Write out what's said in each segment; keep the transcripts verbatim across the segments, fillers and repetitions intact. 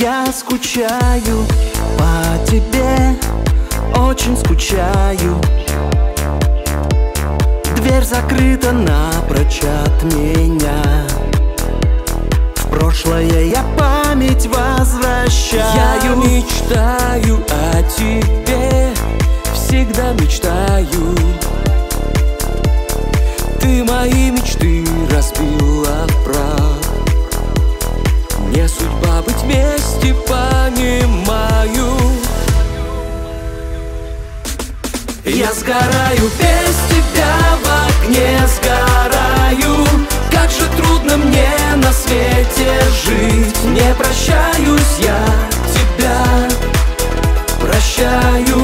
Я скучаю по тебе, очень скучаю. Дверь закрыта напрочь от меня. В прошлое я память возвращаю. Я мечтаю о тебе, всегда мечтаю. Ты мои мечты разбила в прах. Мне судьба быть вместе, понимаю. Я сгораю без тебя, в огне сгораю. Как же трудно мне на свете жить. Не прощаюсь я тебя, прощаю.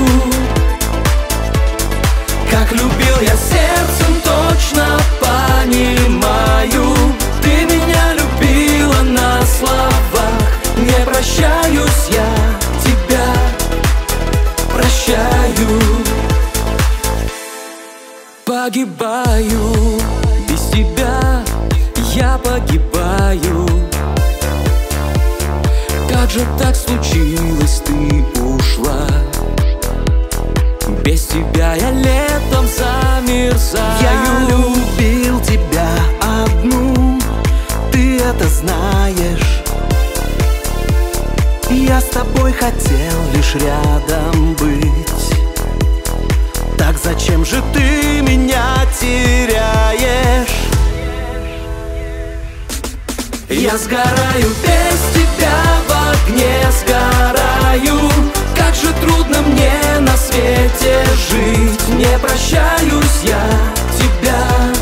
Как любил я сердцем, точно понимаю. Ты меня любила на словах. Не прощаюсь я тебя, прощаю. Погибаю без тебя, я погибаю. Как же так случилось, ты ушла? Без тебя я летом замерзаю. Я любил тебя одну, ты это знаешь. Я с тобой хотел лишь рядом быть. Так зачем же ты меня теряешь? Я сгораю без тебя, в огне сгораю. Как же трудно мне на свете жить. Не прощаюсь я тебя,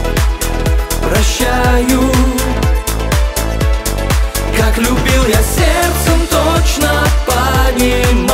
прощаю. Как любил я сердцем, точно понимаю.